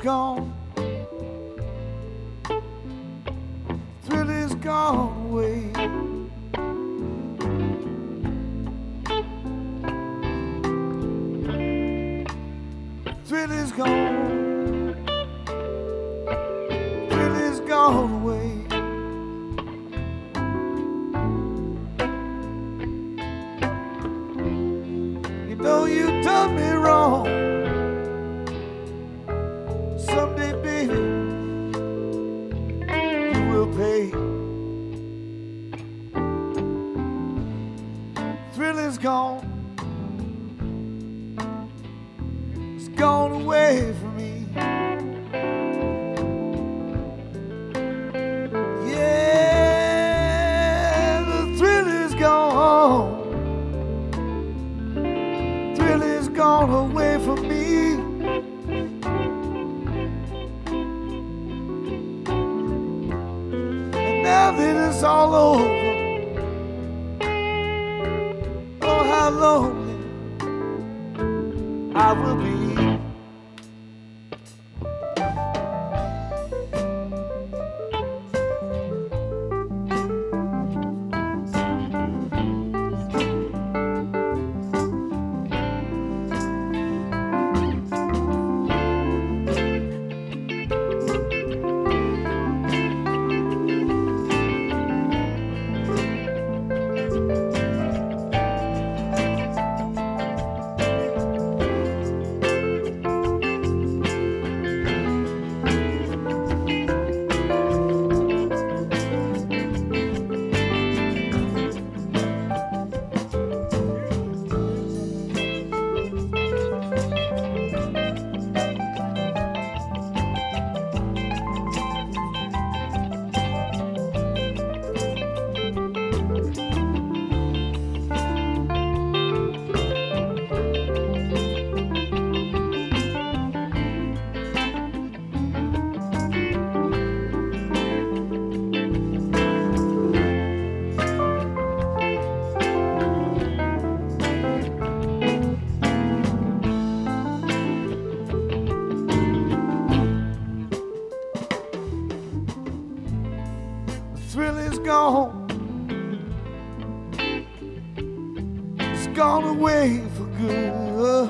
gone. Thrill is gone away. Thrill is gone. Thrill is gone away. You know you done me wrong. Someday, baby, you will pay. Thrill is gone. It's gone away from me. Yeah, the thrill is gone. Thrill is gone away from me. Now that it's all over, oh, how lonely I will be. Thrill is gone. It's gone away for good.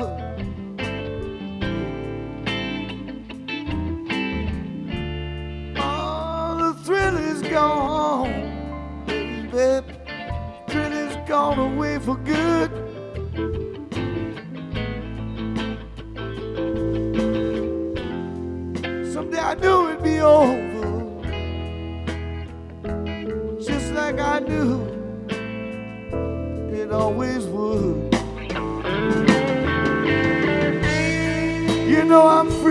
Oh, the thrill is gone, baby. Thrill is gone away for good. Someday I knew it'd be over, just like I knew it always would. You know I'm